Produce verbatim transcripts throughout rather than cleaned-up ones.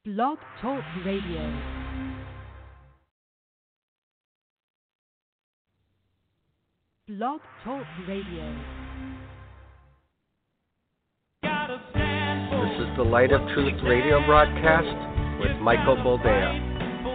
Blog Talk Radio. Blog Talk Radio. This is the Light of Truth radio broadcast with Michael Boldea.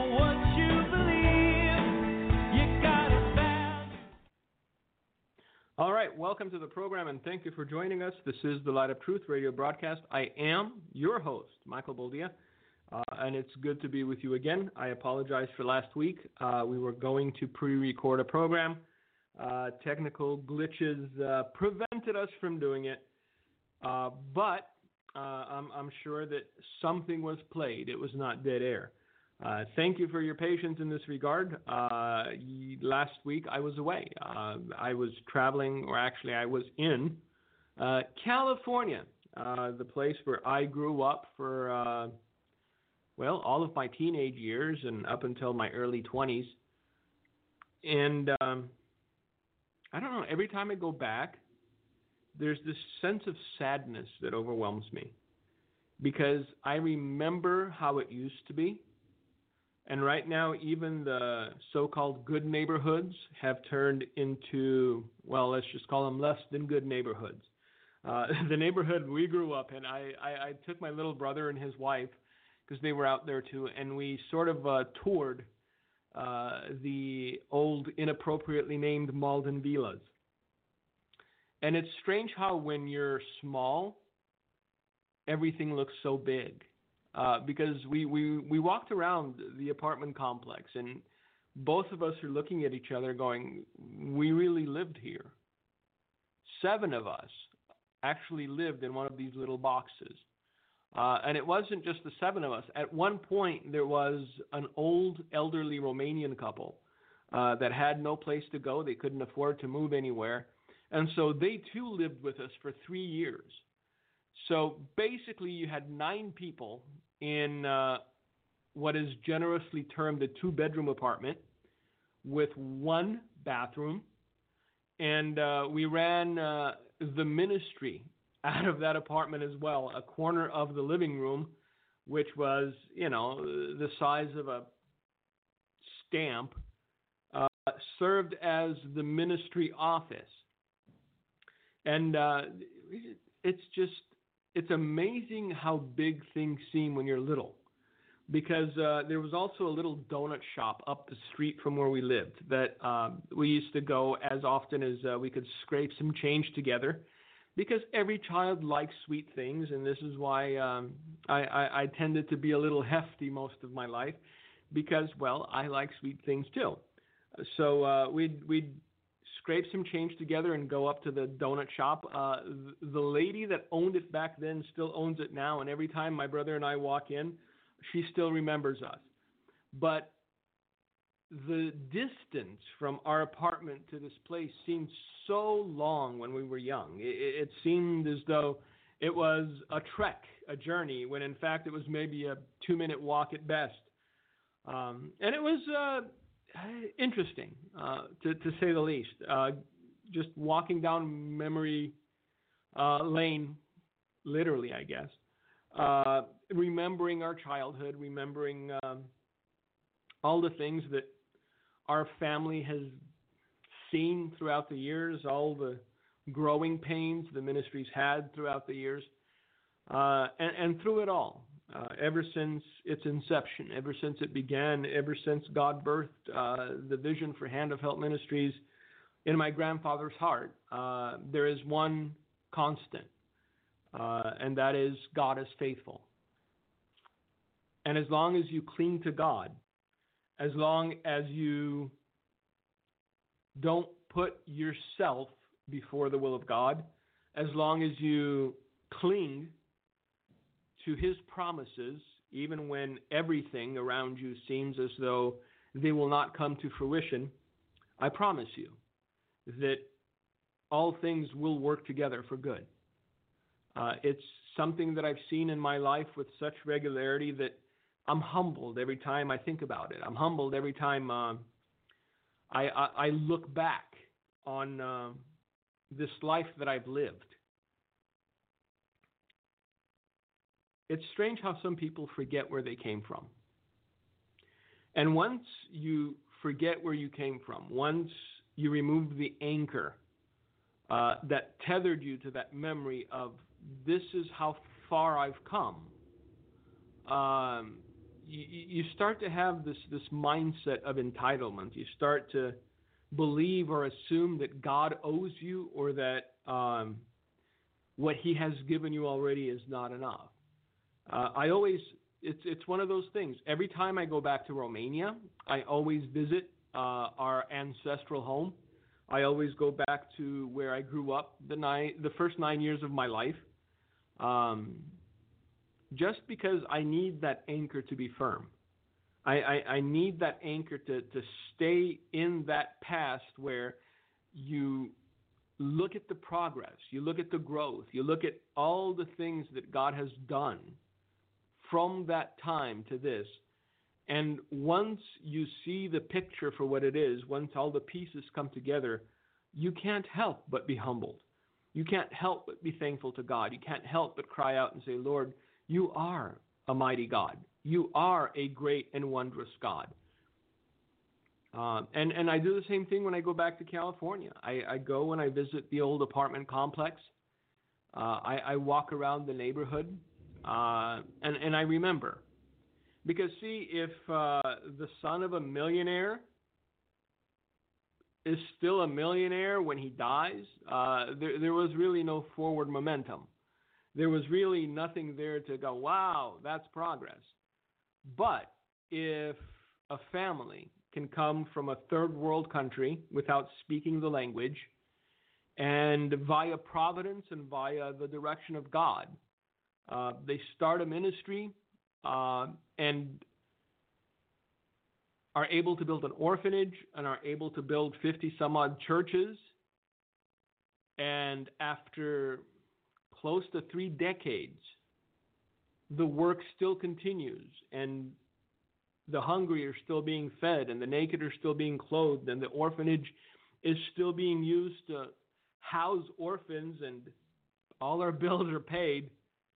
All right, welcome to the program, and thank you for joining us. This is the Light of Truth radio broadcast. I am your host, Michael Boldea, uh, and it's good to be with you again. I apologize for last week. Uh, we were going to pre-record a program. Uh, technical glitches uh, prevented us from doing it, uh, but uh, I'm, I'm sure that something was played. It was not dead air. Uh, thank you for your patience in this regard. Uh, last week I was away. Uh, I was traveling, or actually I was in uh, California, uh, the place where I grew up for, uh, well, all of my teenage years and up until my early twenties. And um, I don't know, every time I go back, there's this sense of sadness that overwhelms me because I remember how it used to be. And right now, even the so-called good neighborhoods have turned into, well, let's just call them less than good neighborhoods. Uh, the neighborhood we grew up in, I, I, I took my little brother and his wife, because they were out there too, and we sort of uh, toured uh, the old, inappropriately named Malden Villas. And it's strange how when you're small, everything looks so big. Uh, because we, we, we walked around the apartment complex, and both of us are looking at each other going, we really lived here. Seven of us actually lived in one of these little boxes. Uh, and it wasn't just the seven of us. At one point, there was an old elderly Romanian couple uh, that had no place to go. They couldn't afford to move anywhere. And so they too lived with us for three years. So basically, you had nine people in uh, what is generously termed a two-bedroom apartment with one bathroom. And uh, we ran uh, the ministry out of that apartment as well, a corner of the living room, which was, you know, the size of a stamp, uh, served as the ministry office. And uh, it's just... It's amazing how big things seem when you're little, because uh, there was also a little donut shop up the street from where we lived that uh, we used to go as often as uh, we could scrape some change together, because every child likes sweet things, and this is why um, I, I, I tended to be a little hefty most of my life, because, well, I like sweet things too. So uh, we'd, we'd scrape some change together and go up to the donut shop. Uh, the lady that owned it back then still owns it now, and every time my brother and I walk in, she still remembers us. But the distance from our apartment to this place seemed so long when we were young. It, it seemed as though it was a trek, a journey, when in fact it was maybe a two-minute walk at best. Um, and it was... Uh, Interesting, uh, to, to say the least. Uh, just walking down memory uh, lane, literally, I guess. Uh, remembering our childhood, remembering um, all the things that our family has seen throughout the years, all the growing pains the ministry's had throughout the years, uh, and, and through it all. Uh, ever since its inception, ever since it began, ever since God birthed uh, the vision for Hand of Help Ministries in my grandfather's heart, uh, there is one constant, uh, and that is God is faithful. And as long as you cling to God, as long as you don't put yourself before the will of God, as long as you cling to His promises, even when everything around you seems as though they will not come to fruition, I promise you that all things will work together for good. Uh, it's something that I've seen in my life with such regularity that I'm humbled every time I think about it. I'm humbled every time uh, I, I, I look back on uh, this life that I've lived. it's strange how some people forget where they came from. And once you forget where you came from, once you remove the anchor uh, that tethered you to that memory of this is how far I've come, um, you, you start to have this, this mindset of entitlement. You start to believe or assume that God owes you, or that um, what he has given you already is not enough. Uh, I always, it's it's one of those things. Every time I go back to Romania, I always visit uh, our ancestral home. I always go back to where I grew up the nine, the first nine years of my life, um, just because I need that anchor to be firm. I, I, I need that anchor to, to stay in that past where you look at the progress, you look at the growth, you look at all the things that God has done from that time to this. And once you see the picture for what it is, once all the pieces come together, you can't help but be humbled. You can't help but be thankful to God. You can't help but cry out and say, Lord, you are a mighty God. You are a great and wondrous God. Um, and, and I do the same thing when I go back to California. I, I go and I visit the old apartment complex. Uh, I, I walk around the neighborhood, uh, and, and I remember. Because, see, if uh, the son of a millionaire is still a millionaire when he dies, uh, there, there was really no forward momentum. There was really nothing there to go, wow, that's progress. But if a family can come from a third world country without speaking the language, and via providence and via the direction of God, uh, they start a ministry uh, and are able to build an orphanage and are able to build fifty some odd churches, and after close to three decades, the work still continues, and the hungry are still being fed, and the naked are still being clothed, and the orphanage is still being used to house orphans, and all our bills are paid.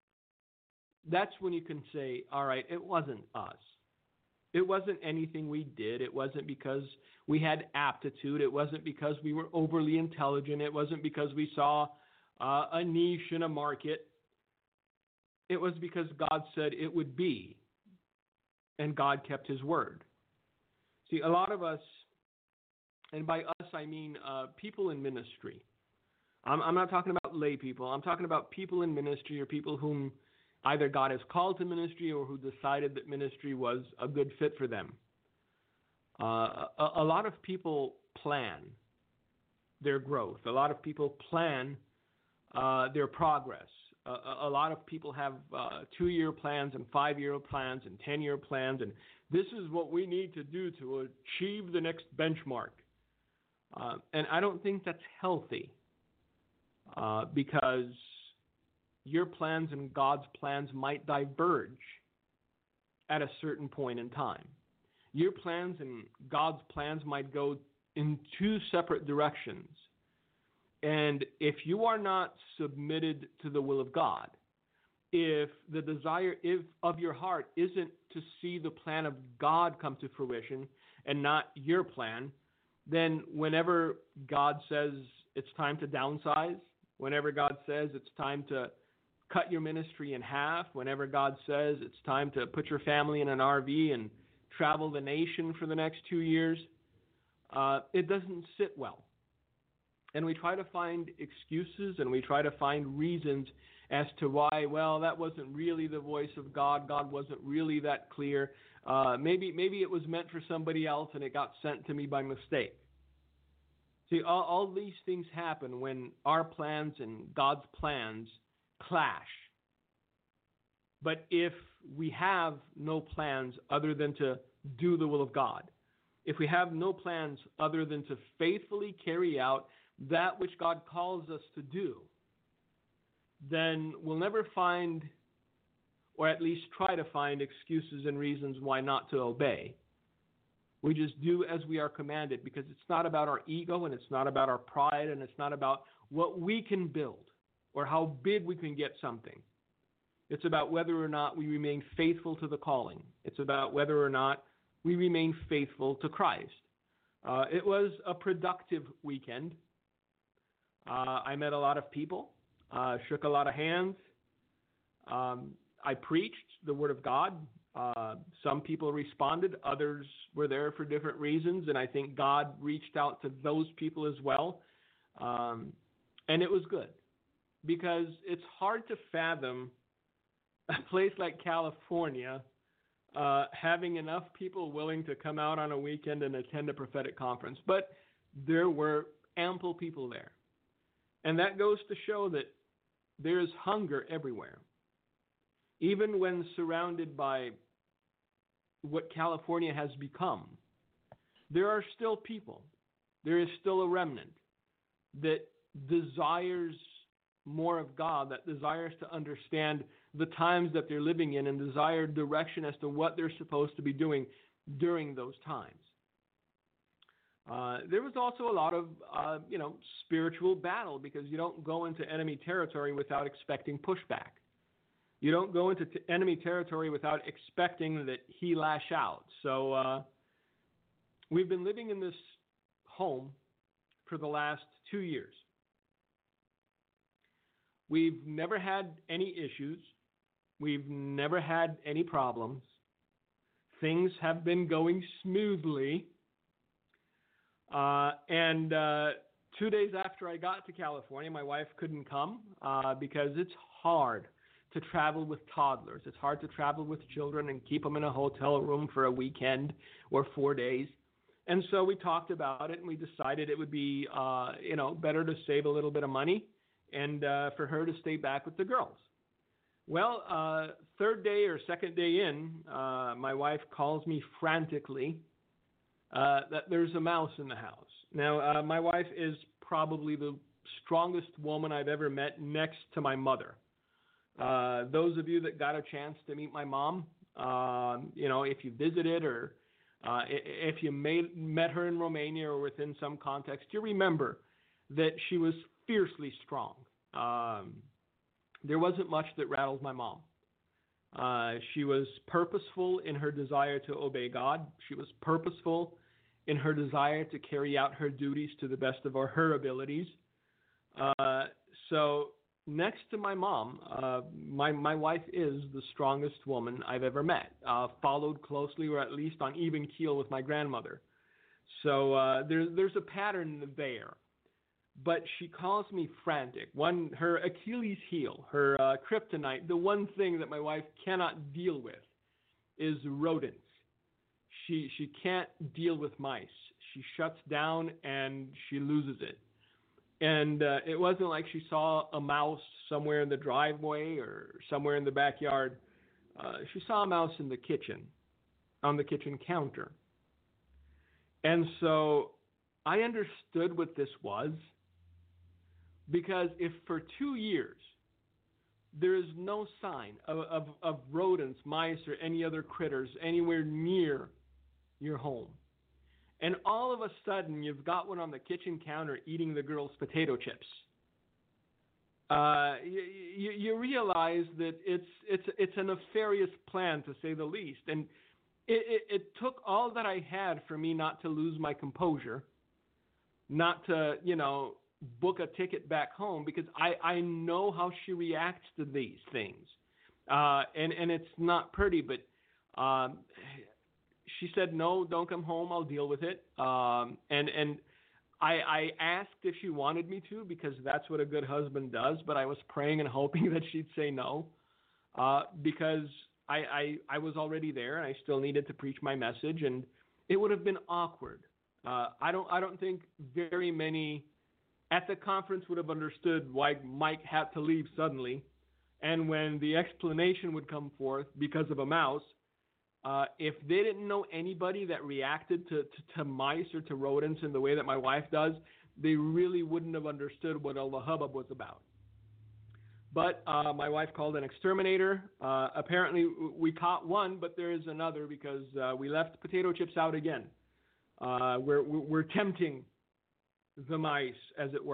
That's when you can say, all right, it wasn't us. It wasn't anything we did. It wasn't because we had aptitude. It wasn't because we were overly intelligent. It wasn't because we saw uh, a niche in a market. It was because God said it would be, and God kept his word. See, a lot of us, and by us I mean uh, people in ministry. I'm, I'm not talking about lay people. I'm talking about people in ministry, or people whom either God has called to ministry or who decided that ministry was a good fit for them. Uh, a, a lot of people plan their growth. A lot of people plan uh, their progress. Uh, a, a lot of people have uh, two-year plans and five-year plans and ten-year plans, and this is what we need to do to achieve the next benchmark. Uh, and I don't think that's healthy, uh, because your plans and God's plans might diverge at a certain point in time. Your plans and God's plans might go in two separate directions. And if you are not submitted to the will of God, if the desire if, of your heart isn't to see the plan of God come to fruition and not your plan, then whenever God says it's time to downsize, whenever God says it's time to cut your ministry in half, whenever God says it's time to put your family in an R V and travel the nation for the next two years, uh, it doesn't sit well. And we try to find excuses, and we try to find reasons as to why, well, that wasn't really the voice of God. God wasn't really that clear. Uh, maybe maybe it was meant for somebody else and it got sent to me by mistake. See, all, all these things happen when our plans and God's plans clash. But if we have no plans other than to do the will of God, if we have no plans other than to faithfully carry out that which God calls us to do, then we'll never find, or at least try to find, excuses and reasons why not to obey. We just do as we are commanded, because it's not about our ego, and it's not about our pride, and it's not about what we can build or how big we can get something. It's about whether or not we remain faithful to the calling. It's about whether or not we remain faithful to Christ. Uh, it was a productive weekend. Uh, I met a lot of people, uh, shook a lot of hands. Um, I preached the Word of God. Uh, some people responded. Others were there for different reasons, and I think God reached out to those people as well. Um, and it was good because it's hard to fathom a place like California uh, having enough people willing to come out on a weekend and attend a prophetic conference. But there were ample people there. And that goes to show that there is hunger everywhere. Even when surrounded by what California has become, there are still people, there is still a remnant that desires more of God, that desires to understand the times that they're living in and desire direction as to what they're supposed to be doing during those times. Uh, there was also a lot of, uh, you know, spiritual battle because you don't go into enemy territory without expecting pushback. You don't go into t- enemy territory without expecting that he lash out. So uh, we've been living in this home for the last two years. We've never had any issues. We've never had any problems. Things have been going smoothly. Uh, and uh, two days after I got to California, my wife couldn't come uh, because it's hard to travel with toddlers. It's hard to travel with children and keep them in a hotel room for a weekend or four days. And so we talked about it, and we decided it would be, uh, you know, better to save a little bit of money and uh, for her to stay back with the girls. Well, uh, third day or second day in, uh, my wife calls me frantically uh, that there's a mouse in the house. Now, uh, my wife is probably the strongest woman I've ever met next to my mother. Uh, those of you that got a chance to meet my mom, uh, you know, if you visited or uh, if you made, met her in Romania or within some context, you remember that she was fiercely strong. Um, there wasn't much that rattled my mom. Uh, she was purposeful in her desire to obey God. She was purposeful in her desire to carry out her duties to the best of her abilities. Uh, so next to my mom, uh, my, my wife is the strongest woman I've ever met, uh, followed closely or at least on even keel with my grandmother. So uh, there, there's a pattern there. But she calls me frantic. One, her Achilles heel, her uh, kryptonite, the one thing that my wife cannot deal with is rodents. She she can't deal with mice. She shuts down and she loses it. And uh, it wasn't like she saw a mouse somewhere in the driveway or somewhere in the backyard. Uh, she saw a mouse in the kitchen, on the kitchen counter. And so I understood what this was. Because if for two years there is no sign of, of, of rodents, mice, or any other critters anywhere near your home, and all of a sudden you've got one on the kitchen counter eating the girls' potato chips, uh, you, you, you realize that it's it's it's a nefarious plan, to say the least. And it, it, it took all that I had for me not to lose my composure, not to, you know, book a ticket back home, because I, I know how she reacts to these things. Uh, and, and it's not pretty, but um, she said, no, don't come home. I'll deal with it. Um, and and I, I asked if she wanted me to, because that's what a good husband does, but I was praying and hoping that she'd say no, uh, because I, I, I was already there and I still needed to preach my message, and it would have been awkward. Uh, I don't I don't think very many at the conference would have understood why Mike had to leave suddenly. And when the explanation would come forth because of a mouse, uh, if they didn't know anybody that reacted to, to, to mice or to rodents in the way that my wife does, they really wouldn't have understood what all the hubbub was about. But uh, my wife called an exterminator. Uh, apparently we caught one, but there is another, because uh, we left potato chips out again. Uh, we're, we're tempting the mice, as it were.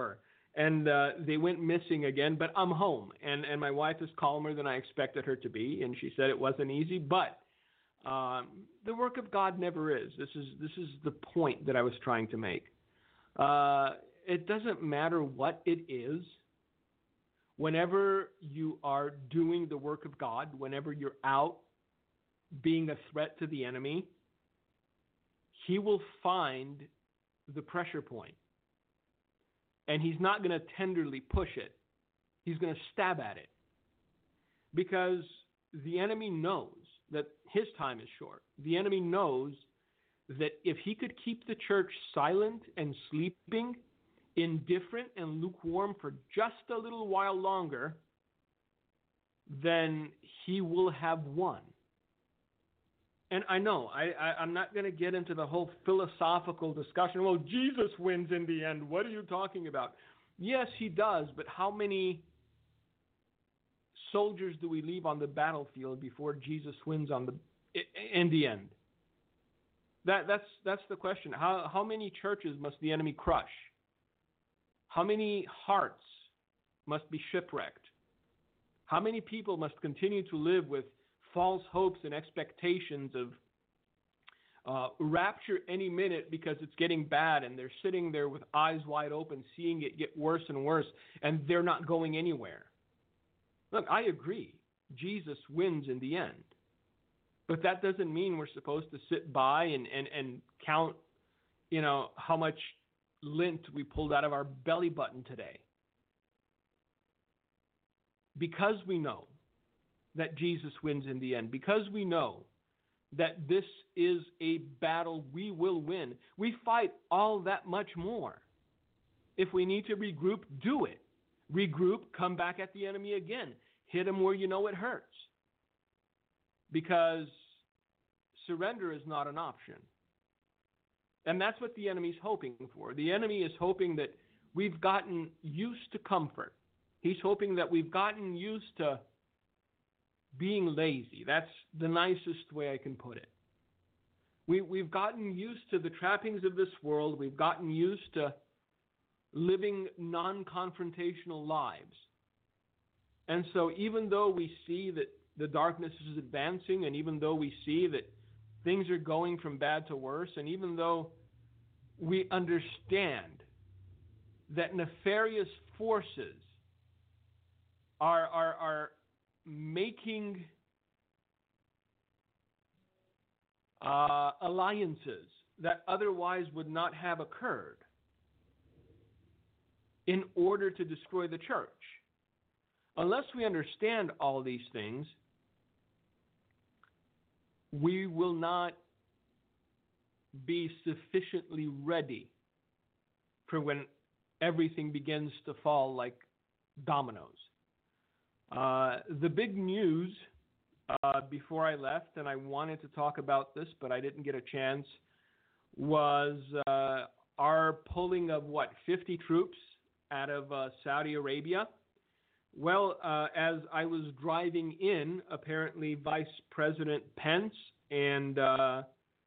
and uh, they went missing again, but I'm home, and, and my wife is calmer than I expected her to be, and she said it wasn't easy, but um, the work of God never is. This is this is the point that I was trying to make. Uh, it doesn't matter what it is. Whenever you are doing the work of God, whenever you're out being a threat to the enemy, he will find the pressure point. And he's not going to tenderly push it. He's going to stab at it. Because the enemy knows that his time is short. The enemy knows that if he could keep the church silent and sleeping, indifferent and lukewarm for just a little while longer, then he will have won. And I know, I, I, I'm not going to get into the whole philosophical discussion. Well, Jesus wins in the end. What are you talking about? Yes, he does, but how many soldiers do we leave on the battlefield before Jesus wins on the in the end? That that's that's the question. How how many churches must the enemy crush? How many hearts must be shipwrecked? How many people must continue to live with false hopes and expectations of uh, rapture any minute because it's getting bad, and they're sitting there with eyes wide open, seeing it get worse and worse, and they're not going anywhere? Look, I agree. Jesus wins in the end. But that doesn't mean we're supposed to sit by and, and, and count, you know, how much lint we pulled out of our belly button today. Because we know that Jesus wins in the end, because we know that this is a battle we will win, we fight all that much more. If we need to regroup, do it. Regroup, come back at the enemy again. Hit him where you know it hurts. Because surrender is not an option. And that's what the enemy's hoping for. The enemy is hoping that we've gotten used to comfort. He's hoping that we've gotten used to being lazy. That's the nicest way I can put it. We, we've gotten used to the trappings of this world. We've gotten used to living non-confrontational lives. And so even though we see that the darkness is advancing, and even though we see that things are going from bad to worse, and even though we understand that nefarious forces are, are, are making uh, alliances that otherwise would not have occurred in order to destroy the church. Unless we understand all these things, we will not be sufficiently ready for when everything begins to fall like dominoes. Uh, the big news uh, before I left, and I wanted to talk about this, but I didn't get a chance, was uh, our pulling of, what, fifty troops out of uh, Saudi Arabia. Well, uh, as I was driving in, apparently Vice President Pence and uh,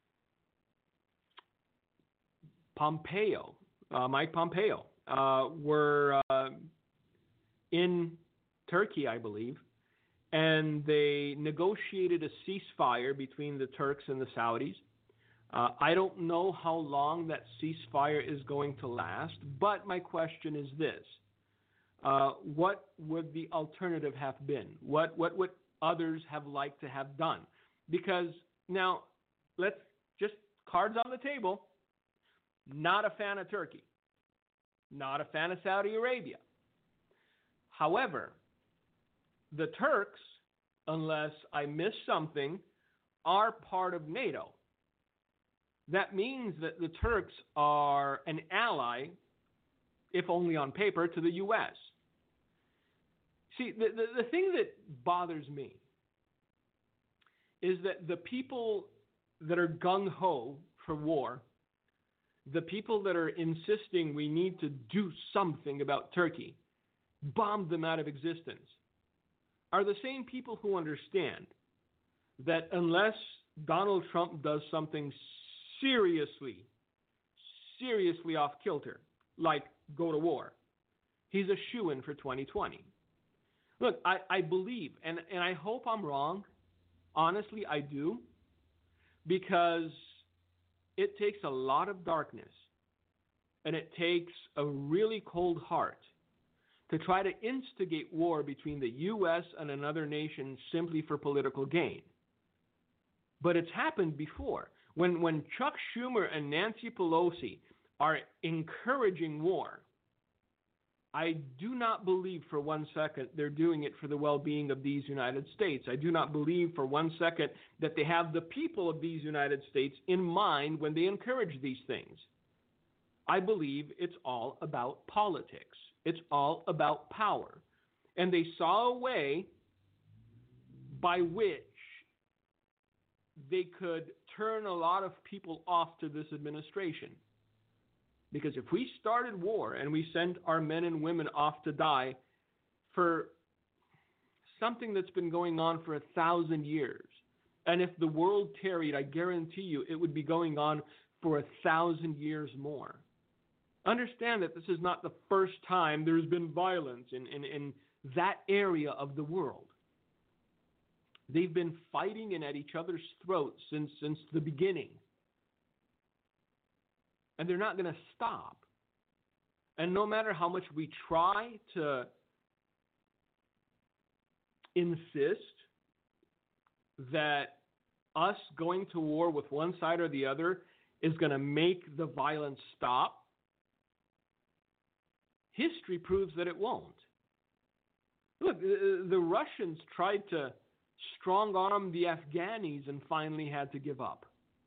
Pompeo, uh, Mike Pompeo, uh, were uh, in Turkey, I believe, and they negotiated a ceasefire between the Turks and the Saudis. Uh, I don't know how long that ceasefire is going to last, but my question is this. Uh, what would the alternative have been? What what would others have liked to have done? Because now, let's just cards on the table. Not a fan of Turkey. Not a fan of Saudi Arabia. However, the Turks, unless I miss something, are part of NATO. That means that the Turks are an ally, if only on paper, to the U S. See, the, the, the thing that bothers me is that the people that are gung-ho for war, the people that are insisting we need to do something about Turkey, bomb them out of existence, are the same people who understand that unless Donald Trump does something seriously, seriously off kilter, like go to war, he's a shoo-in for twenty twenty. Look, I, I believe, and, and I hope I'm wrong. Honestly, I do. Because it takes a lot of darkness and it takes a really cold heart to try to instigate war between the U S and another nation simply for political gain. But it's happened before. When, when Chuck Schumer and Nancy Pelosi are encouraging war, I do not believe for one second they're doing it for the well-being of these United States. I do not believe for one second that they have the people of these United States in mind when they encourage these things. I believe it's all about politics. It's all about power. And they saw a way by which they could turn a lot of people off to this administration. Because if we started war and we sent our men and women off to die for something that's been going on for a thousand years, and if the world tarried, I guarantee you it would be going on for a thousand years more. Understand that this is not the first time there's been violence in, in, in that area of the world. They've been fighting and at each other's throats since, since the beginning. And they're not going to stop. And no matter how much we try to insist that us going to war with one side or the other is going to make the violence stop, history proves that it won't. Look, the Russians tried to strong-arm the Afghanis and finally had to give up.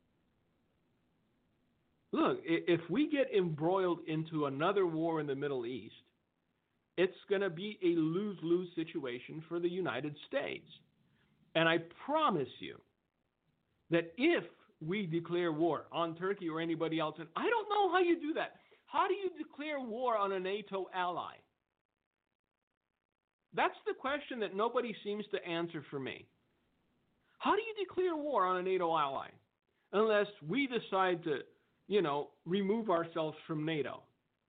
Look, if we get embroiled into another war in the Middle East, it's going to be a lose-lose situation for the United States. And I promise you that if we declare war on Turkey or anybody else, and I don't know how you do that. How do you declare war on a NATO ally? That's the question that nobody seems to answer for me. How do you declare war on a NATO ally? Unless we decide to, you know, remove ourselves from NATO.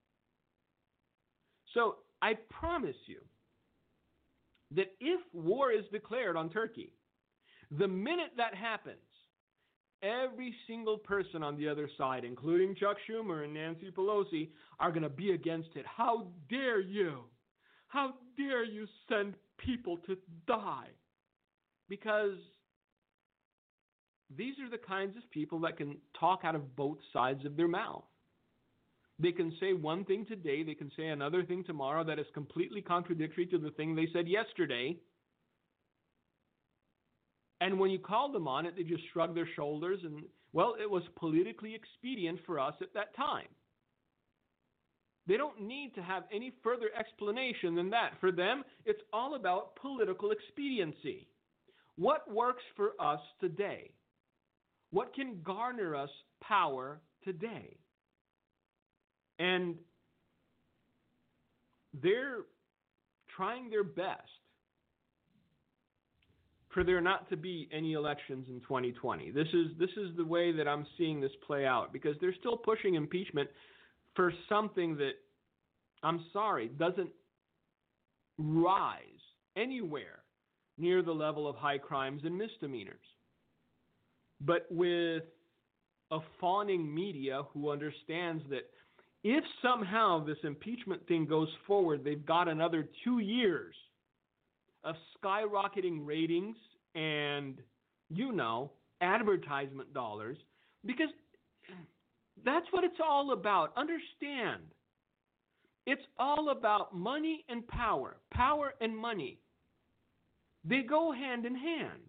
So I promise you that if war is declared on Turkey, the minute that happens, every single person on the other side, including Chuck Schumer and Nancy Pelosi, are going to be against it. How dare you? How dare you send people to die? Because these are the kinds of people that can talk out of both sides of their mouth. They can say one thing today, they can say another thing tomorrow that is completely contradictory to the thing they said yesterday. And when you call them on it, they just shrug their shoulders and, well, it was politically expedient for us at that time. They don't need to have any further explanation than that. For them, it's all about political expediency. What works for us today? What can garner us power today? And they're trying their best for there not to be any elections in twenty twenty. This is this is the way that I'm seeing this play out, because they're still pushing impeachment for something that, I'm sorry, doesn't rise anywhere near the level of high crimes and misdemeanors. But with a fawning media who understands that if somehow this impeachment thing goes forward, they've got another two years of skyrocketing ratings and, you know, advertisement dollars, because that's what it's all about. Understand. It's all about money and power. Power and money. They go hand in hand.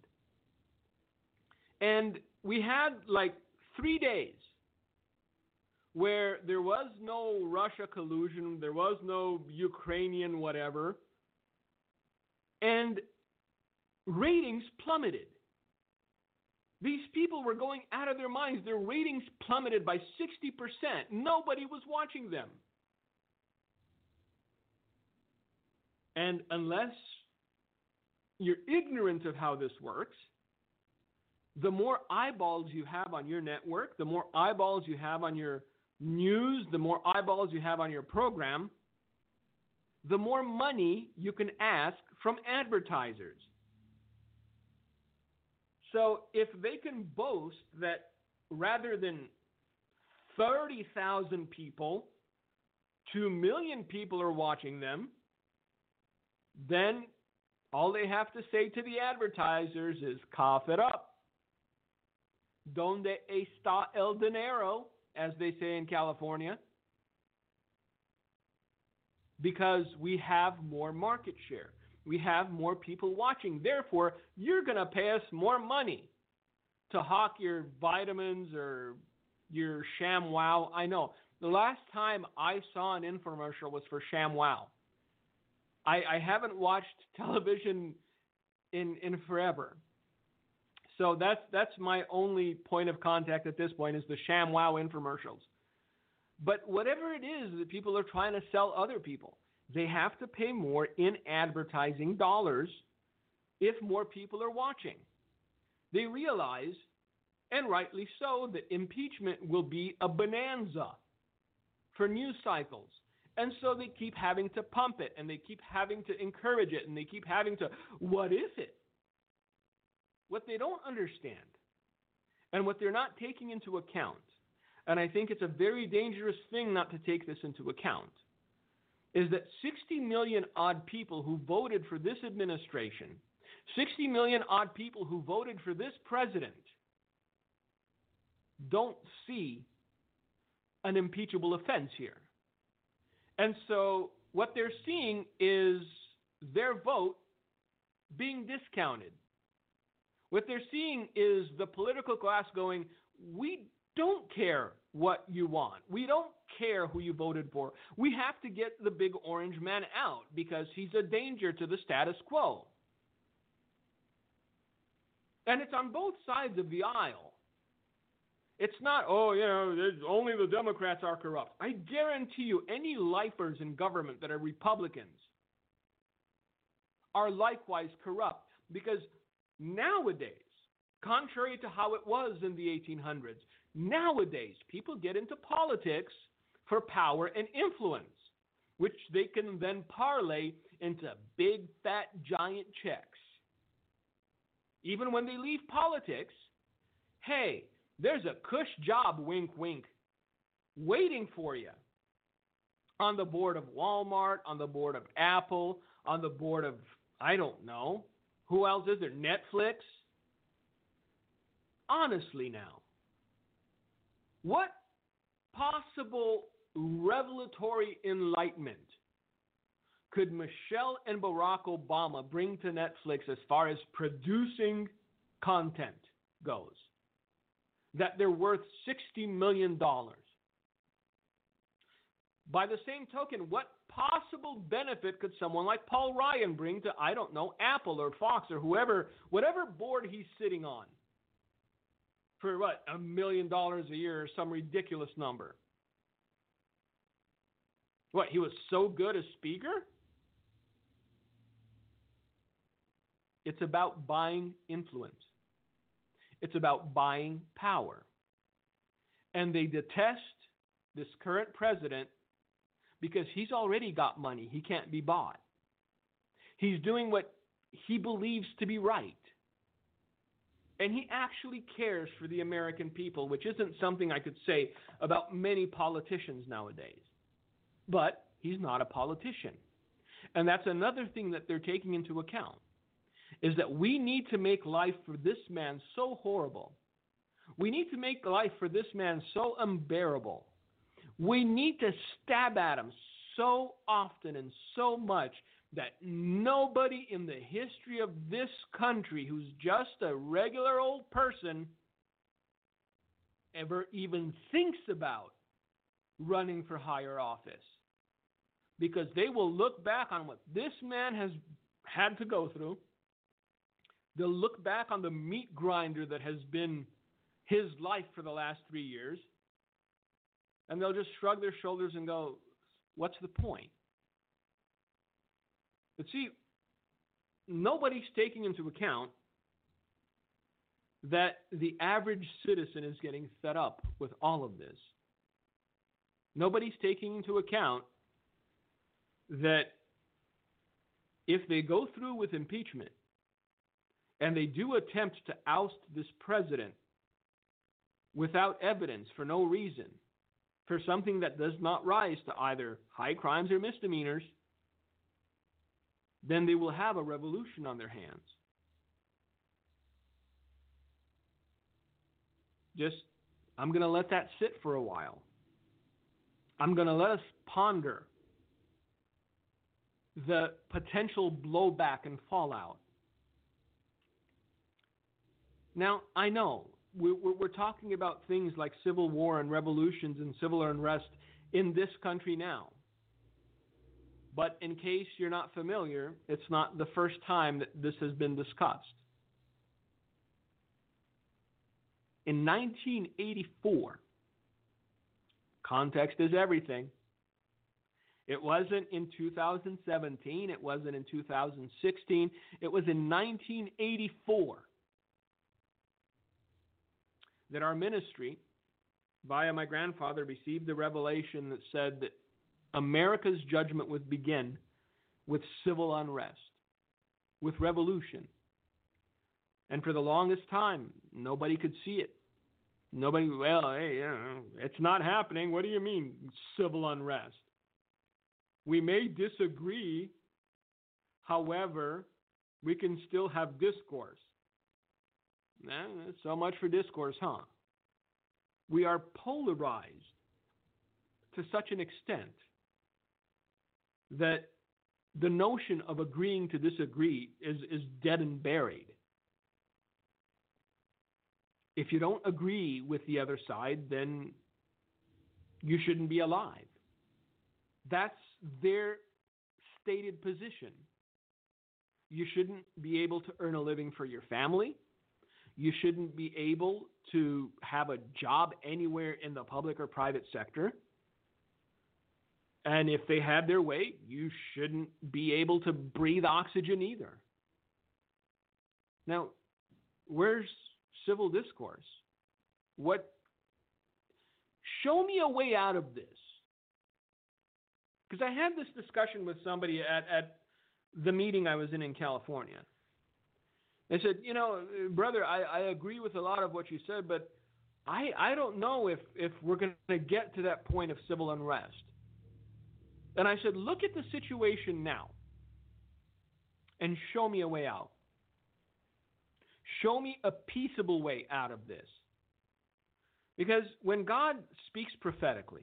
And we had like three days where there was no Russia collusion, there was no Ukrainian whatever, and ratings plummeted. These people were going out of their minds. Their ratings plummeted by sixty percent. Nobody was watching them. And unless you're ignorant of how this works, the more eyeballs you have on your network, the more eyeballs you have on your news, the more eyeballs you have on your program, the more money you can ask from advertisers. So if they can boast that rather than thirty thousand people, two million people are watching them, then all they have to say to the advertisers is cough it up. Donde está el dinero, as they say in California? Because we have more market share. We have more people watching. Therefore, you're going to pay us more money to hawk your vitamins or your ShamWow. I know. The last time I saw an infomercial was for ShamWow. I, I haven't watched television in in forever. So that's that's my only point of contact at this point is the ShamWow infomercials. But whatever it is that people are trying to sell other people, they have to pay more in advertising dollars if more people are watching. They realize, and rightly so, that impeachment will be a bonanza for news cycles. And so they keep having to pump it, and they keep having to encourage it, and they keep having to, what is it? What they don't understand, and what they're not taking into account, and I think it's a very dangerous thing not to take this into account, is that sixty million odd people who voted for this administration, sixty million odd people who voted for this president, don't see an impeachable offense here. And so what they're seeing is their vote being discounted. What they're seeing is the political class going, we don't care what you want. We don't care who you voted for. We have to get the big orange man out because he's a danger to the status quo. And it's on both sides of the aisle. It's not, oh, you know, only the Democrats are corrupt. I guarantee you any lifers in government that are Republicans are likewise corrupt because nowadays, contrary to how it was in the eighteen hundreds, nowadays people get into politics for power and influence, which they can then parlay into big, fat, giant checks. Even when they leave politics, hey, there's a cush job, wink, wink, waiting for you on the board of Walmart, on the board of Apple, on the board of, I don't know, who else is there? Netflix? Honestly now, what possible revelatory enlightenment could Michelle and Barack Obama bring to Netflix as far as producing content goes? That they're worth sixty million dollars. By the same token, what possible benefit could someone like Paul Ryan bring to, I don't know, Apple or Fox or whoever, whatever board he's sitting on? For what, a million dollars a year or some ridiculous number? What, he was so good a speaker? It's about buying influence. It's about buying power. And they detest this current president because he's already got money. He can't be bought. He's doing what he believes to be right. And he actually cares for the American people, which isn't something I could say about many politicians nowadays. But he's not a politician. And that's another thing that they're taking into account, is that we need to make life for this man so horrible. We need to make life for this man so unbearable. We need to stab at him so often and so much that nobody in the history of this country who's just a regular old person ever even thinks about running for higher office. Because they will look back on what this man has had to go through. They'll look back on the meat grinder that has been his life for the last three years, and they'll just shrug their shoulders and go, what's the point? But see, nobody's taking into account that the average citizen is getting fed up with all of this. Nobody's taking into account that if they go through with impeachment and they do attempt to oust this president without evidence for no reason, for something that does not rise to either high crimes or misdemeanors, then they will have a revolution on their hands. Just, I'm going to let that sit for a while. I'm going to let us ponder the potential blowback and fallout. Now, I know we're, we're talking about things like civil war and revolutions and civil unrest in this country now. But in case you're not familiar, it's not the first time that this has been discussed. In nineteen eighty-four, context is everything. It wasn't in two thousand seventeen. It wasn't in two thousand sixteen. It was in nineteen eighty-four that our ministry, via my grandfather, received the revelation that said that America's judgment would begin with civil unrest, with revolution. And for the longest time, nobody could see it. Nobody, well, hey, you know, it's not happening. What do you mean, civil unrest? We may disagree, however, we can still have discourse. Eh, so much for discourse, huh? We are polarized to such an extent that the notion of agreeing to disagree is, is dead and buried. If you don't agree with the other side, then you shouldn't be alive. That's their stated position. You shouldn't be able to earn a living for your family. You shouldn't be able to have a job anywhere in the public or private sector. And if they had their way, you shouldn't be able to breathe oxygen either. Now, where's civil discourse? What? Show me a way out of this. Because I had this discussion with somebody at, at the meeting I was in in California. They said, you know, brother, I, I agree with a lot of what you said, but I, I don't know if, if we're going to get to that point of civil unrest. And I said, look at the situation now and show me a way out. Show me a peaceable way out of this. Because when God speaks prophetically,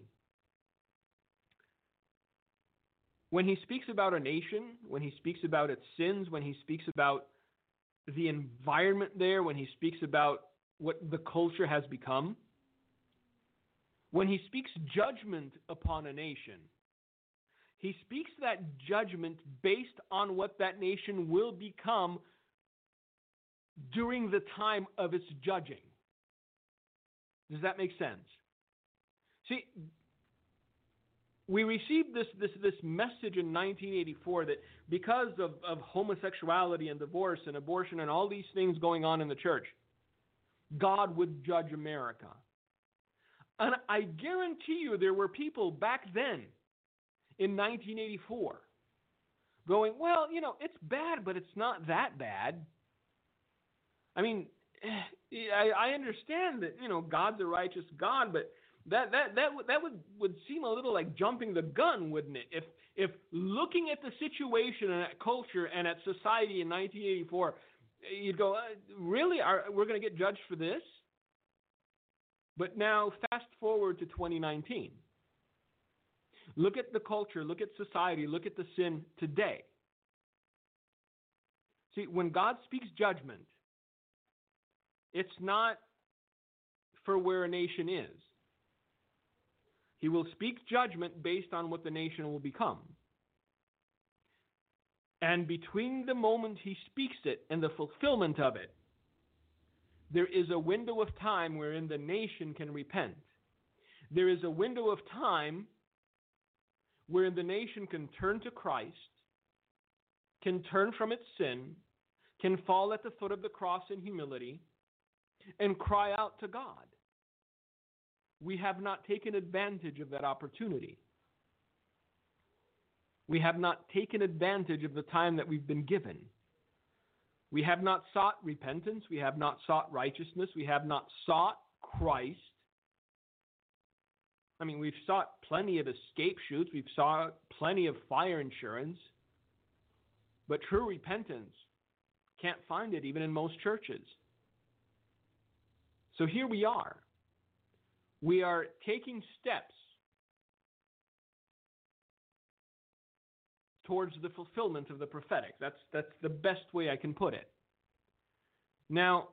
when he speaks about a nation, when he speaks about its sins, when he speaks about the environment there, when he speaks about what the culture has become, when he speaks judgment upon a nation, he speaks that judgment based on what that nation will become during the time of its judging. Does that make sense? See, we received this, this, this message in nineteen eighty-four that because of, of homosexuality and divorce and abortion and all these things going on in the church, God would judge America. And I guarantee you there were people back then in nineteen eighty-four going, well, you know, it's bad, but it's not that bad. I mean, I, I understand that, you know, God's a righteous God, but that that that would that would, would seem a little like jumping the gun, wouldn't it? If if looking at the situation and at culture and at society in nineteen eighty-four, you'd go, uh, really, are we're going to get judged for this? But now, fast forward to twenty nineteen. Look at the culture, look at society, look at the sin today. See, when God speaks judgment, it's not for where a nation is. He will speak judgment based on what the nation will become. And between the moment he speaks it and the fulfillment of it, there is a window of time wherein the nation can repent. There is a window of time wherein the nation can turn to Christ, can turn from its sin, can fall at the foot of the cross in humility, and cry out to God. We have not taken advantage of that opportunity. We have not taken advantage of the time that we've been given. We have not sought repentance. We have not sought righteousness. We have not sought Christ. I mean, we've sought plenty of escape chutes. We've sought plenty of fire insurance. But true repentance, can't find it even in most churches. So here we are. We are taking steps towards the fulfillment of the prophetic. That's, that's the best way I can put it. Now,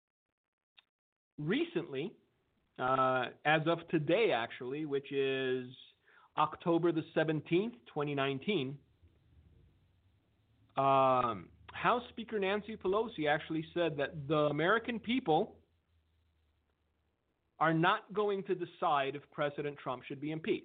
recently, uh, as of today actually, which is October the seventeenth, twenty nineteen, um, House Speaker Nancy Pelosi actually said that the American people are not going to decide if President Trump should be impeached.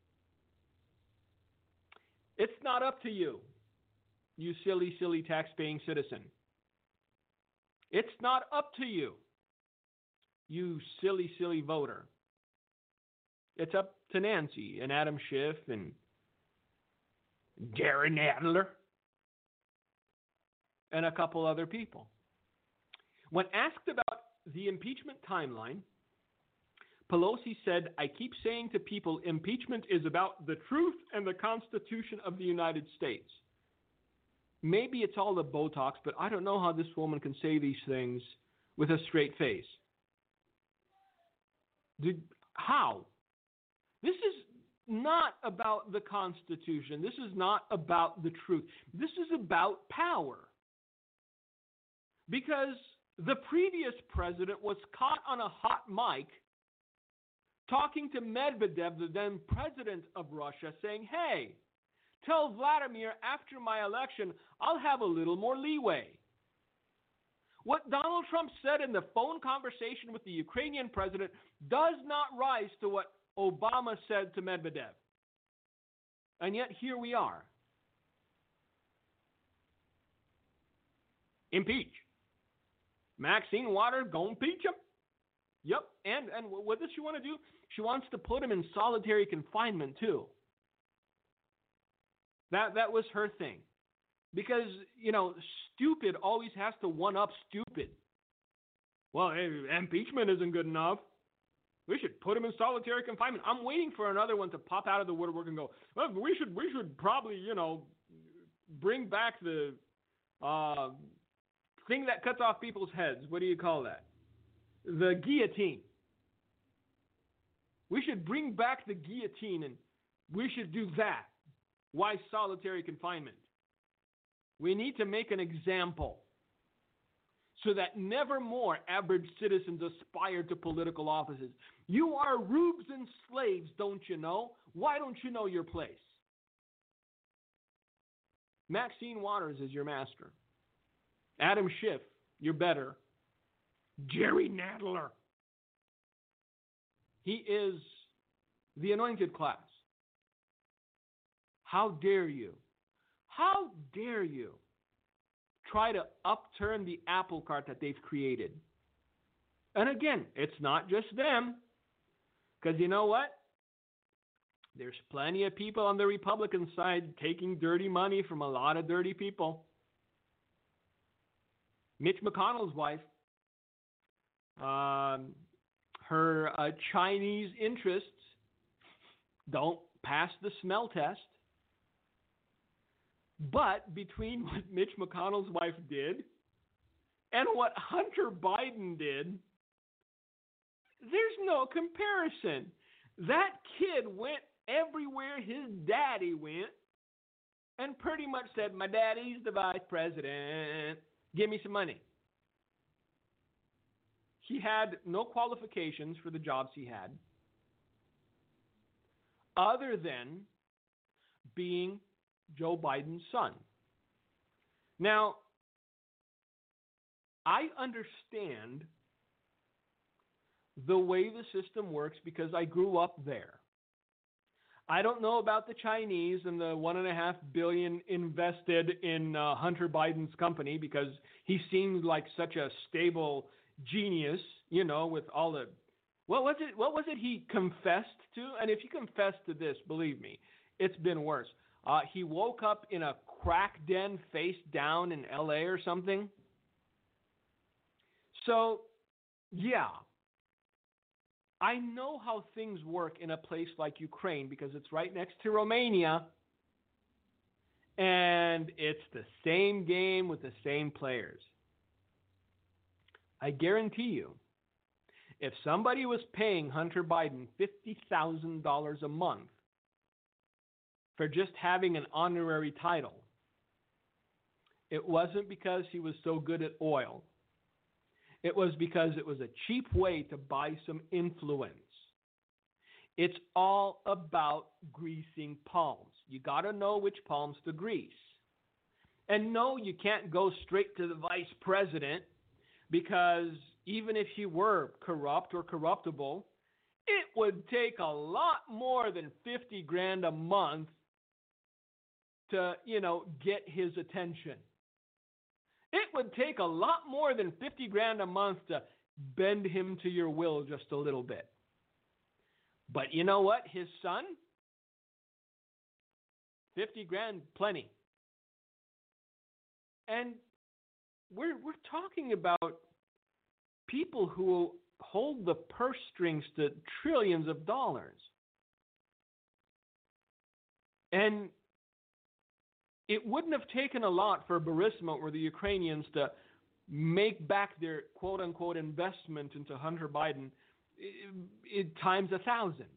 It's not up to you, you silly, silly tax-paying citizen. It's not up to you, you silly, silly voter. It's up to Nancy and Adam Schiff and Jerry Nadler and a couple other people. When asked about the impeachment timeline, Pelosi said, "I keep saying to people, impeachment is about the truth and the Constitution of the United States. Maybe it's all the Botox, but I don't know how this woman can say these things with a straight face." Did, how? This is not about the Constitution. This is not about the truth. This is about power. Because the previous president was caught on a hot mic talking to Medvedev, the then president of Russia, saying, "Hey, tell Vladimir after my election, I'll have a little more leeway." What Donald Trump said in the phone conversation with the Ukrainian president does not rise to what Obama said to Medvedev. And yet here we are. Impeach. Maxine Waters gonna impeach him. Yep. And and what does she want to do? She wants to put him in solitary confinement too. That that was her thing. Because, you know, stupid always has to one-up stupid. Well, hey, impeachment isn't good enough. We should put him in solitary confinement. I'm waiting for another one to pop out of the woodwork and go, well, we should we should probably, you know, bring back the uh, thing that cuts off people's heads. What do you call that? The guillotine. We should bring back the guillotine, and we should do that. Why solitary confinement? We need to make an example so that never more average citizens aspire to political offices. You are rubes and slaves, don't you know? Why don't you know your place? Maxine Waters is your master. Adam Schiff, you're better. Jerry Nadler. He is the anointed class. How dare you? How dare you try to upturn the apple cart that they've created? And again, it's not just them. Because you know what? There's plenty of people on the Republican side taking dirty money from a lot of dirty people. Mitch McConnell's wife, um, her uh, Chinese interests don't pass the smell test. But between what Mitch McConnell's wife did and what Hunter Biden did, there's no comparison. That kid went everywhere his daddy went and pretty much said, my daddy's the vice president. Give me some money. He had no qualifications for the jobs he had other than being Joe Biden's son. Now, I understand the way the system works because I grew up there. I don't know about the Chinese and the one and a half billion invested in uh, Hunter Biden's company because he seemed like such a stable genius, you know, with all the, what was it? What was it he confessed to? And if you confess to this, believe me, it's been worse. Uh, he woke up in a crack den face down in L A or something. So, yeah, I know how things work in a place like Ukraine because it's right next to Romania, and it's the same game with the same players. I guarantee you, if somebody was paying Hunter Biden fifty thousand dollars a month for just having an honorary title, it wasn't because he was so good at oil. It was because it was a cheap way to buy some influence. It's all about greasing palms. You got to know which palms to grease. And no, you can't go straight to the vice president because even if he were corrupt or corruptible, it would take a lot more than fifty grand a month to, you know, get his attention. It would take a lot more than fifty grand a month to bend him to your will just a little bit. But you know what? His son, fifty grand, plenty. And we're we're talking about people who hold the purse strings to trillions of dollars. And it wouldn't have taken a lot for Burisma or the Ukrainians to make back their quote-unquote investment into Hunter Biden it, it, times a thousand.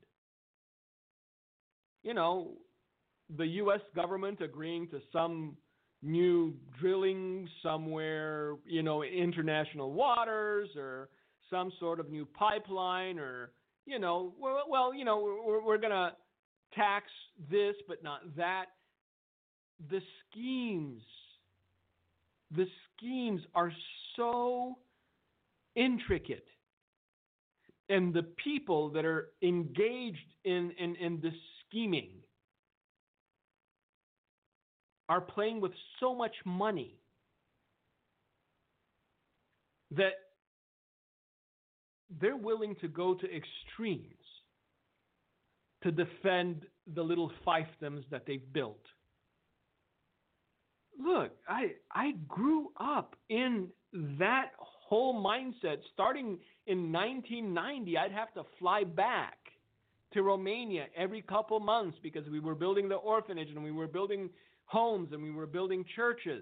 You know, the U S government agreeing to some new drilling somewhere, you know, in international waters or some sort of new pipeline or, you know, well, well you know, we're, we're going to tax this but not that. The schemes, the schemes are so intricate. And the people that are engaged in, in, in the scheming are playing with so much money that they're willing to go to extremes to defend the little fiefdoms that they've built. Look, I I grew up in that whole mindset. Starting in nineteen ninety, I'd have to fly back to Romania every couple months because we were building the orphanage and we were building homes and we were building churches.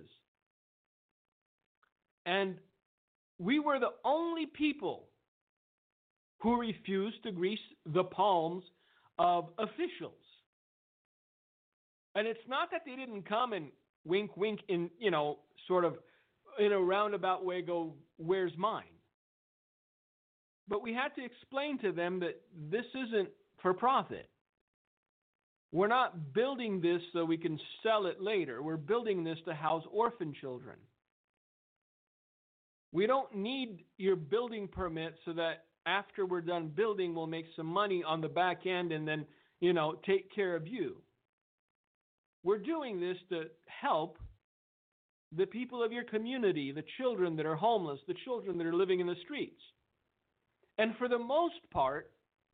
And we were the only people who refused to grease the palms of officials. And it's not that they didn't come and wink, wink, in, you know, sort of in a roundabout way go, where's mine? But we had to explain to them that this isn't for profit. We're not building this so we can sell it later. We're building this to house orphan children. We don't need your building permit so that after we're done building, we'll make some money on the back end and then, you know, take care of you. We're doing this to help the people of your community, the children that are homeless, the children that are living in the streets. And for the most part,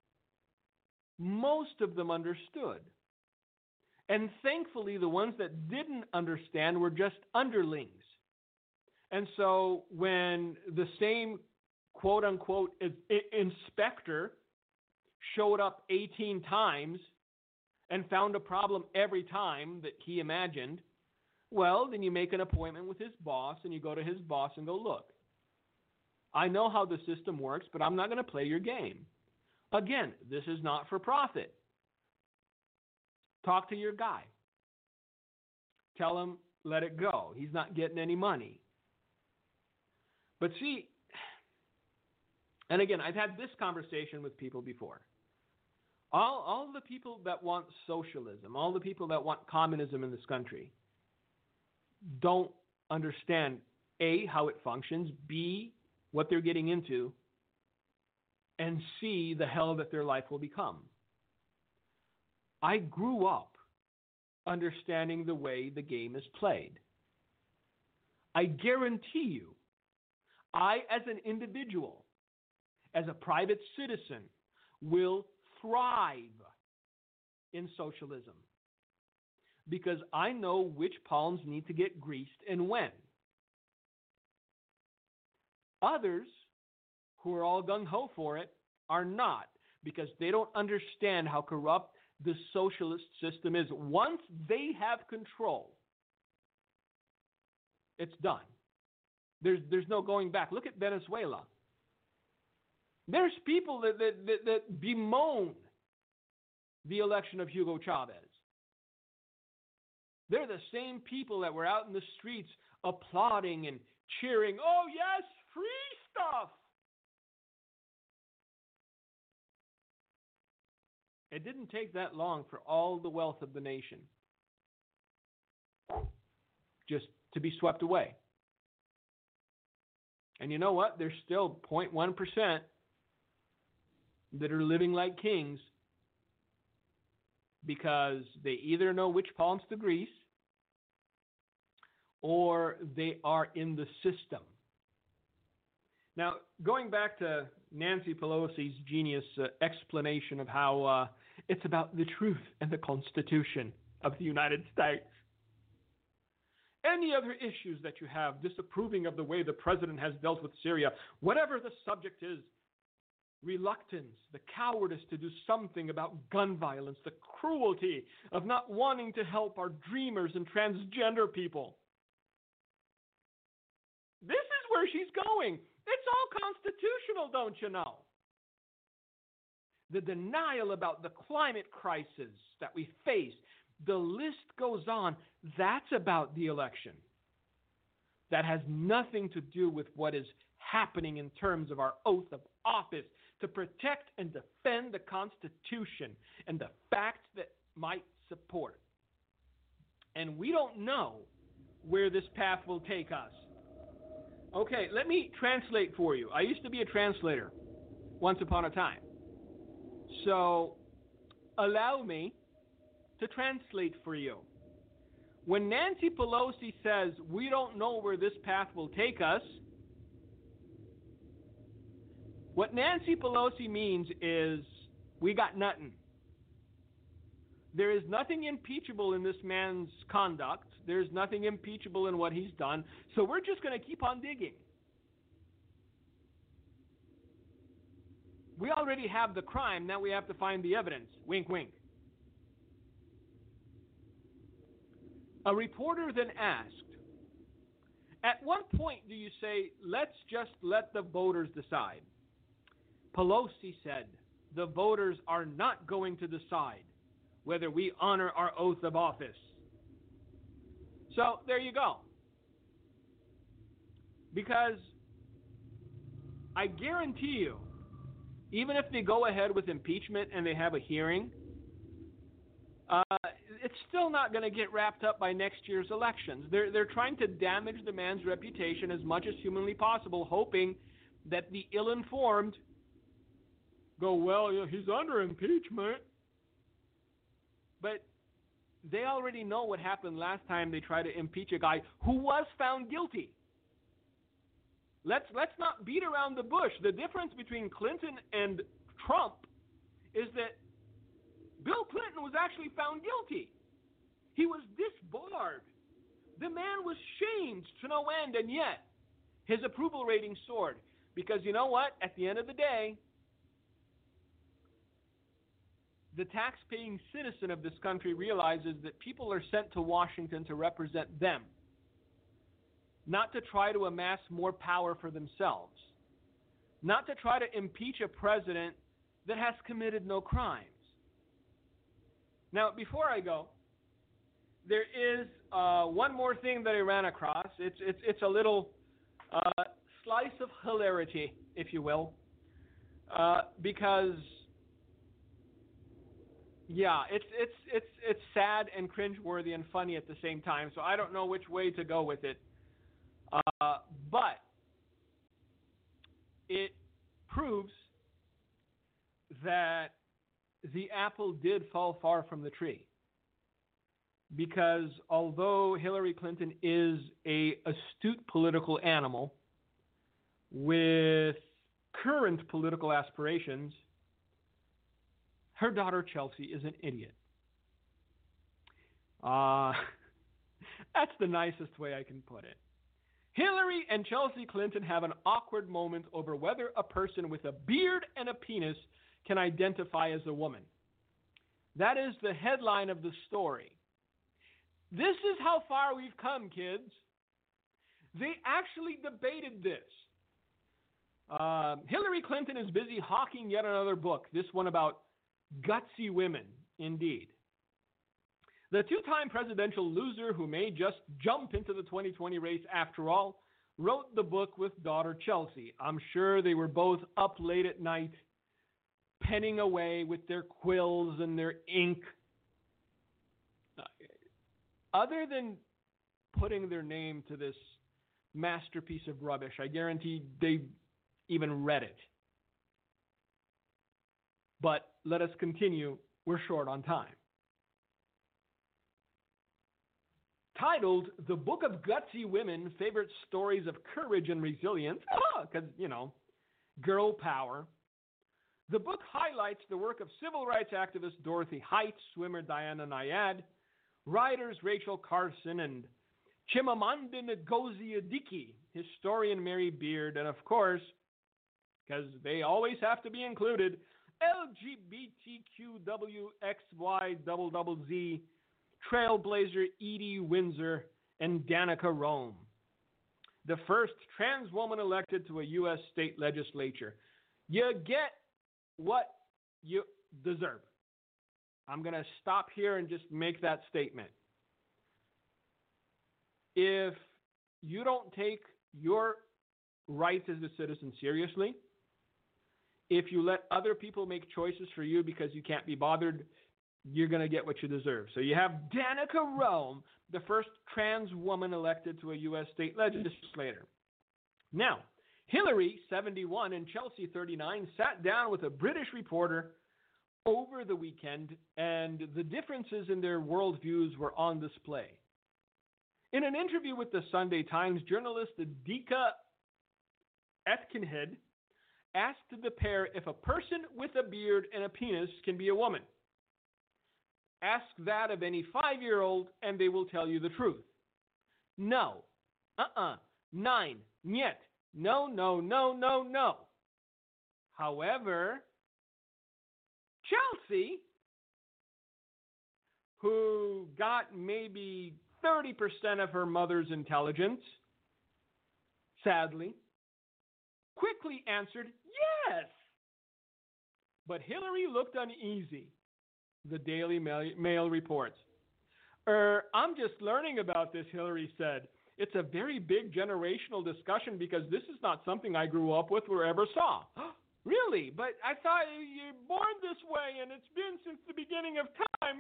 most of them understood. And thankfully, the ones that didn't understand were just underlings. And so when the same quote-unquote inspector showed up eighteen times and found a problem every time that he imagined, well, then you make an appointment with his boss and you go to his boss and go, look, I know how the system works, but I'm not going to play your game. Again, this is not for profit. Talk to your guy. Tell him, let it go. He's not getting any money. But see, and again, I've had this conversation with people before. All, all the people that want socialism, all the people that want communism in this country, don't understand, A, how it functions, B, what they're getting into, and C, the hell that their life will become. I grew up understanding the way the game is played. I guarantee you, I, as an individual, as a private citizen, will thrive in socialism. because I know which palms need to get greased and when. Others, who are all gung-ho for it, are not, because they don't understand how corrupt the socialist system is. Once they have control, it's done. There's, there's no going back. Look at Venezuela. There's people that, that, that, that bemoan the election of Hugo Chavez. They're the same people that were out in the streets applauding and cheering, oh yes, free stuff. It didn't take that long for all the wealth of the nation just to be swept away. And you know what? There's still zero point one percent that are living like kings because they either know which palms to grease or they are in the system. Now, going back to Nancy Pelosi's genius uh, explanation of how uh, it's about the truth and the Constitution of the United States. Any other issues that you have disapproving of the way the president has dealt with Syria, whatever the subject is, reluctance, the cowardice to do something about gun violence, the cruelty of not wanting to help our dreamers and transgender people. This is where she's going. It's all constitutional, don't you know? The denial about the climate crisis that we face, the list goes on. That's about the election. That has nothing to do with what is happening in terms of our oath of office to protect and defend the Constitution and the facts that might support. And we don't know where this path will take us. Okay, let me translate for you. I used to be a translator once upon a time. So allow me to translate for you. When Nancy Pelosi says we don't know where this path will take us, what Nancy Pelosi means is we got nothing. There is nothing impeachable in this man's conduct. There's nothing impeachable in what he's done. So we're just going to keep on digging. We already have the crime. Now we have to find the evidence. Wink, wink. A reporter then asked, at what point do you say, let's just let the voters decide? Pelosi said, the voters are not going to decide whether we honor our oath of office. So there you go. Because I guarantee you, even if they go ahead with impeachment and they have a hearing, uh, it's still not going to get wrapped up by next year's elections. They're, they're trying to damage the man's reputation as much as humanly possible, hoping that the ill-informed go, well, yeah, he's under impeachment. But they already know what happened last time they tried to impeach a guy who was found guilty. Let's let's not beat around the bush. The difference between Clinton and Trump is that Bill Clinton was actually found guilty. He was disbarred. The man was shamed to no end, and yet his approval rating soared. Because you know what? At the end of the day, the tax-paying citizen of this country realizes that people are sent to Washington to represent them, not to try to amass more power for themselves, not to try to impeach a president that has committed no crimes. Now, before I go, there is uh, one more thing that I ran across. It's it's it's a little uh, slice of hilarity, if you will, uh, because. Yeah, it's it's it's it's sad and cringeworthy and funny at the same time. So I don't know which way to go with it, uh, but it proves that the apple did fall far from the tree. Because although Hillary Clinton is a astute political animal with current political aspirations, her daughter Chelsea is an idiot. Uh, that's the nicest way I can put it. Hillary and Chelsea Clinton have an awkward moment over whether a person with a beard and a penis can identify as a woman. That is the headline of the story. This is how far we've come, kids. They actually debated this. Uh, Hillary Clinton is busy hawking yet another book, this one about gutsy women, indeed. The two-time presidential loser, who may just jump into the twenty twenty race after all, wrote the book with daughter Chelsea. I'm sure they were both up late at night, penning away with their quills and their ink. Uh, other than putting their name to this masterpiece of rubbish, I guarantee they even read it. But let us continue. We're short on time. Titled, The Book of Gutsy Women, Favorite Stories of Courage and Resilience, because, you know, girl power. The book highlights the work of civil rights activist Dorothy Height, swimmer Diana Nyad, writers Rachel Carson and Chimamanda Ngozi Adichie, historian Mary Beard, and of course, because they always have to be included, L G B T Q W X Y Z Z, trailblazer Edie Windsor, and Danica Roem, the first trans woman elected to a U S state legislature. You get what you deserve. I'm going to stop here and just make that statement. If you don't take your rights as a citizen seriously, if you let other people make choices for you because you can't be bothered, you're going to get what you deserve. So you have Danica Roem, the first trans woman elected to a U S state legislator. Now, Hillary, seventy-one, and Chelsea, thirty-nine, sat down with a British reporter over the weekend, and the differences in their worldviews were on display. In an interview with the Sunday Times, journalist Dika Etkinhead asked the pair if a person with a beard and a penis can be a woman. Ask that of any five-year-old, and they will tell you the truth. No. Uh-uh. Nine. Niet. No, no, no, no, no. However, Chelsea, who got maybe thirty percent of her mother's intelligence, sadly, quickly answered yes. But Hillary looked uneasy, the Daily Mail reports. Er, I'm just learning about this, Hillary said. It's a very big generational discussion because this is not something I grew up with or ever saw. Really? But I thought you were born this way and it's been since the beginning of time.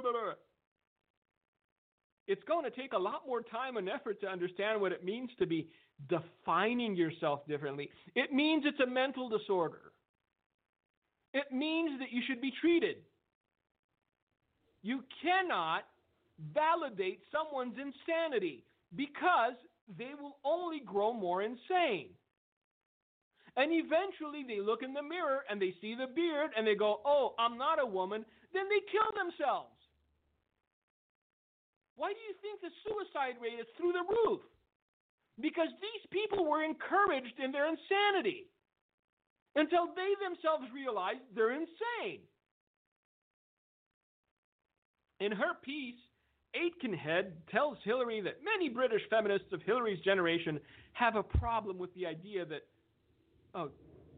It's going to take a lot more time and effort to understand what it means to be defining yourself differently. It means it's a mental disorder. It means that you should be treated. You cannot validate someone's insanity because they will only grow more insane. And eventually they look in the mirror and they see the beard and they go, oh, I'm not a woman. Then they kill themselves. Why do you think the suicide rate is through the roof? Because these people were encouraged in their insanity until they themselves realized they're insane. In her piece, Aitkenhead tells Hillary that many British feminists of Hillary's generation have a problem with the idea that, oh,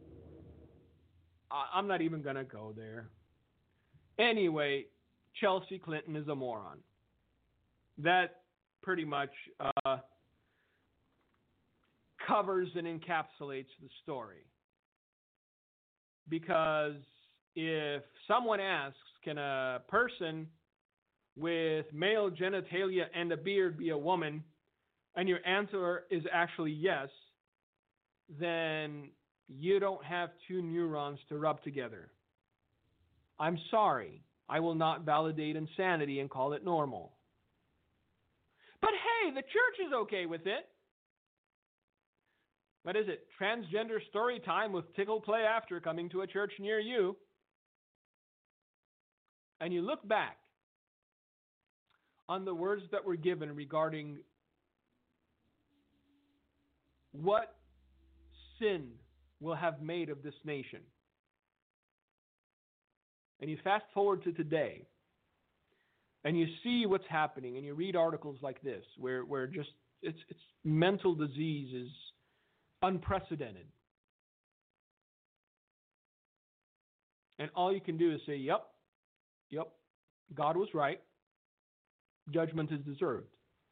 I'm not even going to go there. Anyway, Chelsea Clinton is a moron. That pretty much uh, covers and encapsulates the story. Because if someone asks, can a person with male genitalia and a beard be a woman, and your answer is actually yes, then you don't have two neurons to rub together. I'm sorry. I will not validate insanity and call it normal. But hey, the church is okay with it. What is it? Transgender story time with Tickle Play After coming to a church near you. And you look back on the words that were given regarding what sin will have made of this nation. And you fast forward to today, and you see what's happening, and you read articles like this, where, where just it's, it's mental disease is unprecedented. And all you can do is say, yep, yep, God was right. Judgment is deserved.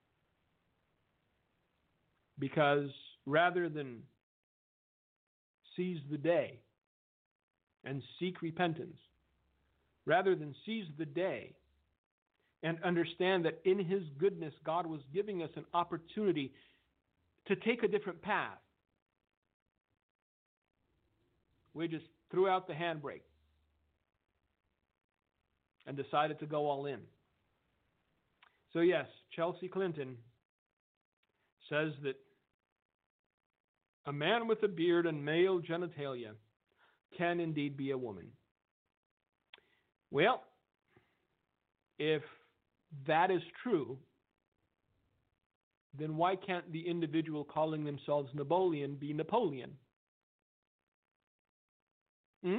Because rather than seize the day and seek repentance, rather than seize the day and understand that in His goodness, God was giving us an opportunity to take a different path, we just threw out the handbrake and decided to go all in. So yes, Chelsea Clinton says that a man with a beard and male genitalia can indeed be a woman. Well, if that is true, then why can't the individual calling themselves Napoleon be Napoleon? Hmm?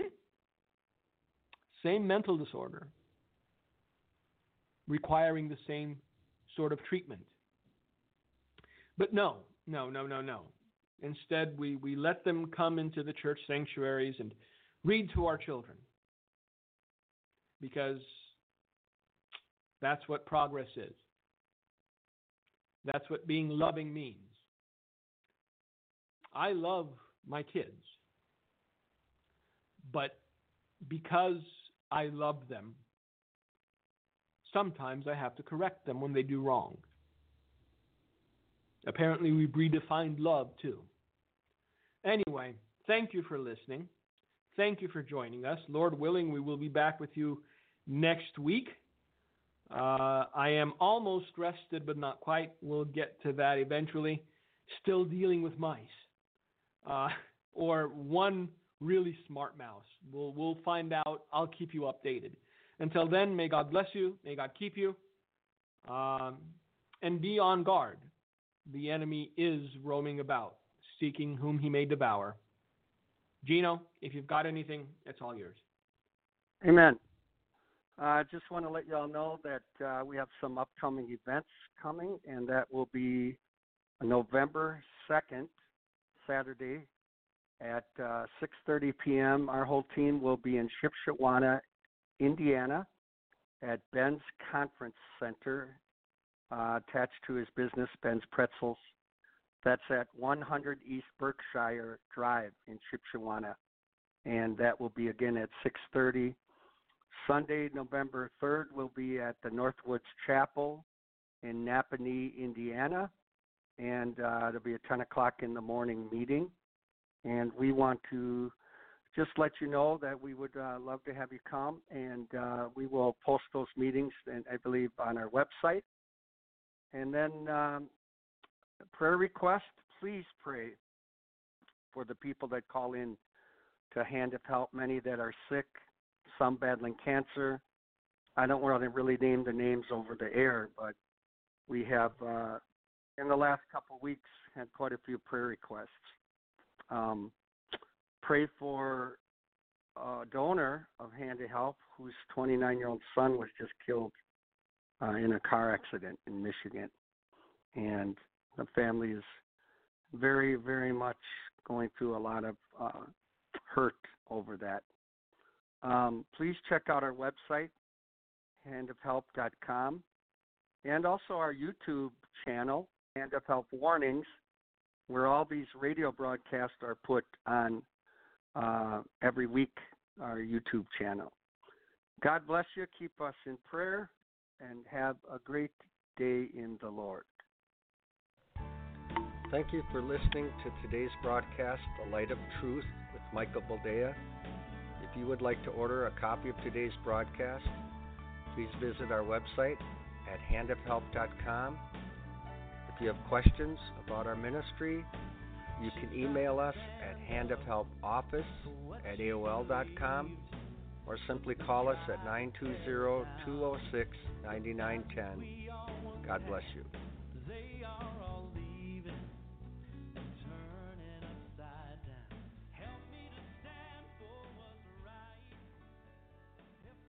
Same mental disorder, requiring the same sort of treatment. But no, no, no, no, no. Instead, we, we let them come into the church sanctuaries and read to our children, because that's what progress is. That's what being loving means. I love my kids, but because I love them, sometimes I have to correct them when they do wrong. Apparently, we've redefined love too. Anyway, thank you for listening. Thank you for joining us. Lord willing, we will be back with you next week. Uh, I am almost rested, but not quite. We'll get to that eventually. Still dealing with mice. Uh, or one really smart mouse. We'll, we'll find out. I'll keep you updated. Until then, may God bless you. May God keep you. Um, and be on guard. The enemy is roaming about, seeking whom he may devour. Gino, if you've got anything, it's all yours. Amen. I uh, just want to let you all know that uh, we have some upcoming events coming, and that will be November second, Saturday, at uh, six thirty p.m. Our whole team will be in Shipshewana, Indiana, at Ben's Conference Center, uh, attached to his business, Ben's Pretzels. That's at one hundred East Berkshire Drive in Shipshewana, and that will be again at six thirty. Sunday, November third, will be at the Northwoods Chapel in Napanee, Indiana, and uh, it'll be a ten o'clock in the morning meeting. And we want to just let you know that we would uh, love to have you come, and uh, we will post those meetings, and I believe, on our website. And then um, prayer request, please pray for the people that call in to Hand of Help, many that are sick, some battling cancer. I don't want to really name the names over the air, but we have, uh, in the last couple of weeks, had quite a few prayer requests. Um, pray for a donor of Hand of Help whose twenty-nine-year-old son was just killed uh, in a car accident in Michigan. And the family is very, very much going through a lot of uh, hurt over that. Um, please check out our website, hand of help dot com, and also our YouTube channel, Hand of Help Warnings, where all these radio broadcasts are put on uh, every week, our YouTube channel. God bless you. Keep us in prayer, and have a great day in the Lord. Thank you for listening to today's broadcast, The Light of Truth with Michael Boldea. If you would like to order a copy of today's broadcast, please visit our website at hand of help dot com. If you have questions about our ministry, you can email us at hand of help office at A O L dot com. or simply call us at nine two zero, two zero six, nine nine one zero. God bless you.